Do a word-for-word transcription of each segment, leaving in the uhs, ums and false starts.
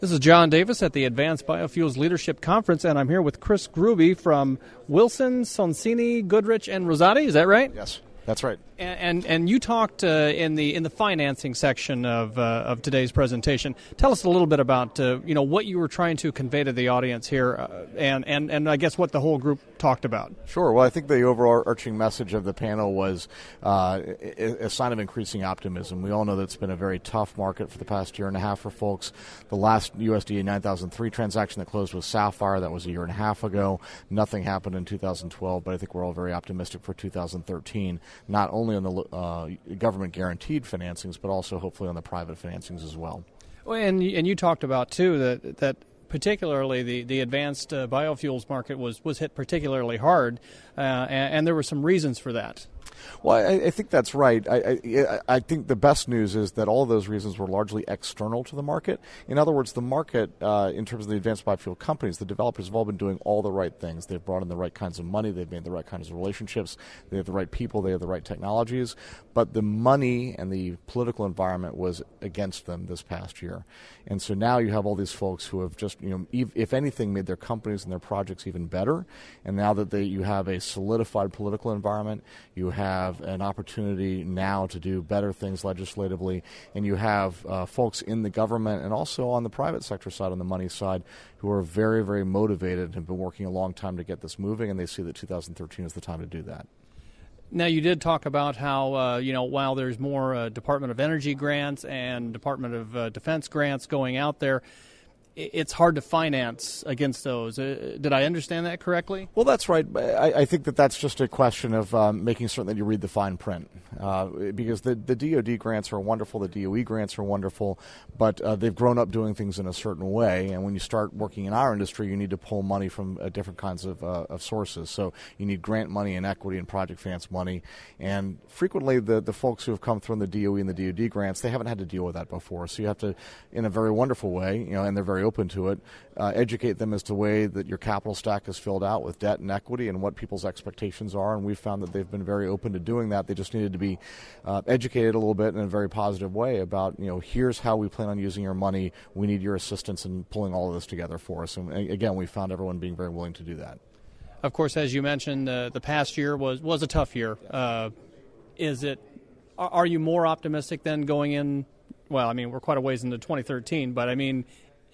This is John Davis at the Advanced Biofuels Leadership Conference, and I'm here with Chris Gruby from Wilson, Sonsini, Goodrich, and Rosati. Is that right? Yes, that's right. And and, and you talked uh, in the in the financing section of uh, of today's presentation. Tell us a little bit about uh, you know what you were trying to convey to the audience here, uh, and and and I guess what the whole group talked about. Sure. Well, I think the overarching message of the panel was uh, a sign of increasing optimism. We all know that it's been a very tough market for the past year and a half for folks. The last U S D A nine thousand three transaction that closed was Sapphire. That was a year and a half ago. Nothing happened in two thousand twelve, but I think we're all very optimistic for two thousand thirteen, not only on the uh, government-guaranteed financings, but also hopefully on the private financings as well. Well, and and you talked about too that that particularly the the advanced uh, biofuels market was was hit particularly hard, uh, and, and there were some reasons for that. Well, I, I think that's right. I, I, I think the best news is that all of those reasons were largely external to the market. In other words, the market, uh, in terms of the advanced biofuel companies, the developers have all been doing all the right things. They've brought in the right kinds of money. They've made the right kinds of relationships. They have the right people. They have the right technologies. But the money and the political environment was against them this past year. And so now you have all these folks who have just, you know, if anything, made their companies and their projects even better. And now that they, you have a solidified political environment, you have have an opportunity now to do better things legislatively, and you have uh, folks in the government and also on the private sector side, on the money side, who are very, very motivated and have been working a long time to get this moving, and they see that two thousand thirteen is the time to do that. Now, you did talk about how, uh, you know, while there's more uh, Department of Energy grants and Department of uh, Defense grants going out there, it's hard to finance against those. Uh, did I understand that correctly? Well, that's right. I, I think that that's just a question of um, making certain that you read the fine print. Uh, because the, the D O D grants are wonderful, the D O E grants are wonderful, but uh, they've grown up doing things in a certain way. And when you start working in our industry, you need to pull money from uh, different kinds of, uh, of sources. So you need grant money and equity and project finance money. And frequently the, the folks who have come through in the D O E and the D O D grants, they haven't had to deal with that before. So you have to, in a very wonderful way, you know, and they're very open to it, uh, educate them as to the way that your capital stack is filled out with debt and equity and what people's expectations are, and we've found that they've been very open to doing that. They just needed to be uh, educated a little bit in a very positive way about, you know, here's how we plan on using your money. We need your assistance in pulling all of this together for us. And again, we found everyone being very willing to do that. Of course, as you mentioned, uh, the past year was, was a tough year. Uh, is it? Are you more optimistic than going in? Well, I mean, we're quite a ways into twenty thirteen, but I mean,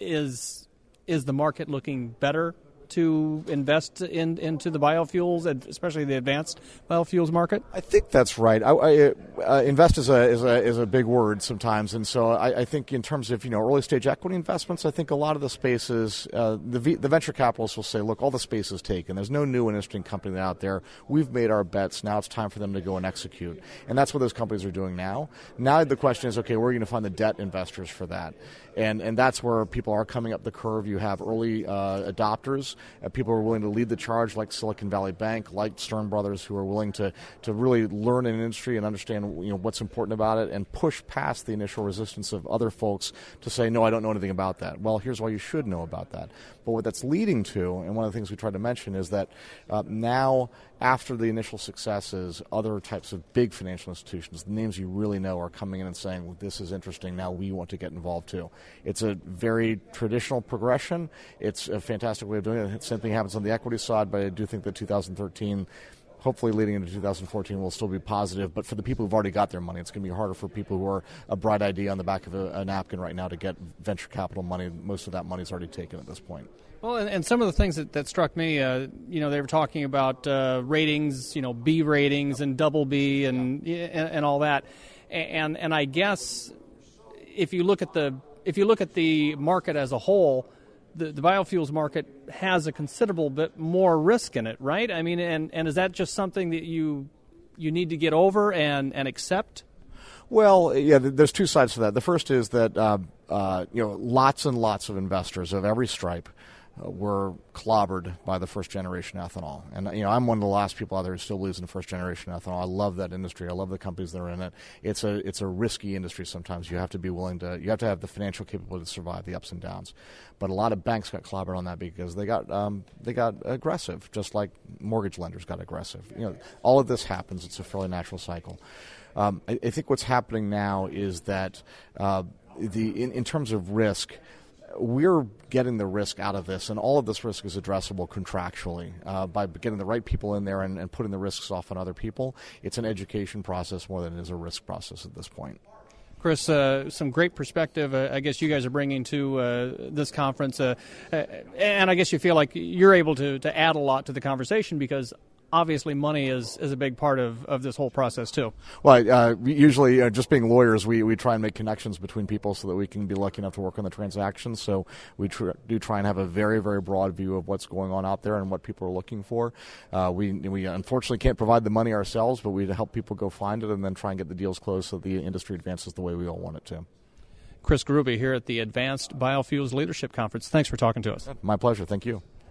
Is is the market looking better to invest in into the biofuels, especially the advanced biofuels market? I think that's right. I, I, uh, invest is a is a is a big word sometimes, and so I, I think in terms of you know early stage equity investments, I think a lot of the spaces uh, the v, the venture capitalists will say, look, all the space is taken. There's no new and interesting company out there. We've made our bets. Now it's time for them to go and execute, and that's what those companies are doing now. Now the question is, okay, where are you going to find the debt investors for that? And and that's where people are coming up the curve. You have early uh, adopters, uh, people who are willing to lead the charge, like Silicon Valley Bank, like Stern Brothers, who are willing to, to really learn an industry and understand you know what's important about it, and push past the initial resistance of other folks to say, no, I don't know anything about that. Well, here's why you should know about that. But what that's leading to, and one of the things we tried to mention, is that uh, now, after the initial successes, other types of big financial institutions, the names you really know, are coming in and saying, well, this is interesting, now we want to get involved too. It's a very traditional progression. It's a fantastic way of doing it. Same thing happens on the equity side, but I do think that two thousand thirteen, hopefully leading into two thousand fourteen, will still be positive. But for the people who've already got their money, it's going to be harder for people who are a bright idea on the back of a, a napkin right now to get venture capital money. Most of that money is already taken at this point. Well, and, and some of the things that, that struck me, uh, you know, they were talking about uh, ratings, you know, B ratings and double B and, and and all that, and and I guess if you look at the if you look at the market as a whole, the, the biofuels market has a considerable bit more risk in it, right? I mean, and, and is that just something that you you need to get over and, and accept? Well, yeah, there's two sides to that. The first is that uh, uh, you know lots and lots of investors of every stripe Uh, were clobbered by the first generation ethanol. And, you know, I'm one of the last people out there who still believes in first generation ethanol. I love that industry. I love the companies that are in it. It's a it's a risky industry sometimes. You have to be willing to, you have to have the financial capability to survive the ups and downs. But a lot of banks got clobbered on that because they got um, they got aggressive, just like mortgage lenders got aggressive. You know, all of this happens. It's a fairly natural cycle. Um, I, I think what's happening now is that uh, the in, in terms of risk, we're getting the risk out of this, and all of this risk is addressable contractually uh, by getting the right people in there and, and putting the risks off on other people. It's an education process more than it is a risk process at this point. Chris, uh, some great perspective uh, I guess you guys are bringing to uh, this conference, uh, uh, and I guess you feel like you're able to, to add a lot to the conversation because obviously money is, is a big part of, of this whole process too. Well, uh, usually uh, just being lawyers, we, we try and make connections between people so that we can be lucky enough to work on the transactions. So we tr- do try and have a very, very broad view of what's going on out there and what people are looking for. Uh, we we unfortunately can't provide the money ourselves, but we help people go find it and then try and get the deals closed so the industry advances the way we all want it to. Chris Garubi here at the Advanced Biofuels Leadership Conference. Thanks for talking to us. My pleasure. Thank you.